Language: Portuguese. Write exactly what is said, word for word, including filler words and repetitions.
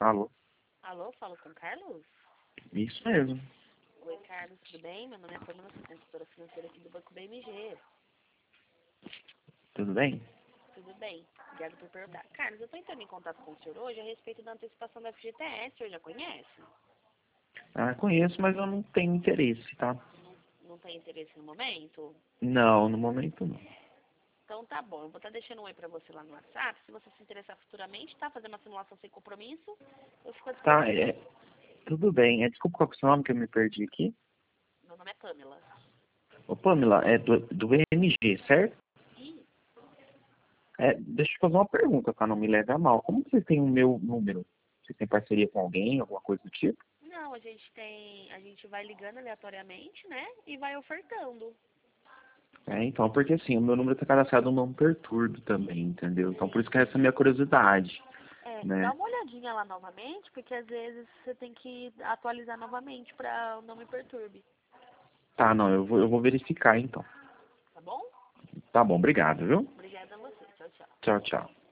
Alô? Alô, falo com o Carlos? Isso mesmo. Oi, Carlos, tudo bem? Meu nome é Pamela, sou consultora financeira aqui do Banco B M G. Tudo bem? Tudo bem? Obrigado por perguntar. Carlos, eu estou entrando em contato com o senhor hoje a respeito da antecipação da F G T S. O senhor já conhece? Ah, conheço, mas eu não tenho interesse, tá? Não, não tem interesse no momento? Não, no momento não. Então tá bom, eu vou estar deixando um oi pra você lá no WhatsApp. Se você se interessar futuramente, tá? Fazer uma simulação sem compromisso, eu fico à Tá, disposição. é, tudo bem. É, desculpa qual que é o seu nome que eu me perdi aqui. Meu nome é Pamela. Ô, Pamela, é do, do B M G, certo? Ih, É, deixa eu fazer uma pergunta, tá? Não me leve a mal. Como que vocês têm o meu número? Vocês têm parceria com alguém, alguma coisa do tipo? não, a gente tem. A gente vai ligando aleatoriamente, né? E vai ofertando. É, então, porque assim, o meu número tá cadastrado no Não Perturbe também, entendeu? Então, por isso que essa é a minha curiosidade, É, dá né? uma olhadinha lá novamente, porque às vezes você tem que atualizar novamente pra não me perturbe, Tá, não, eu vou, eu vou verificar então. tá bom? Tá bom, obrigado, viu? Obrigada a você. Tchau, tchau. Tchau, tchau.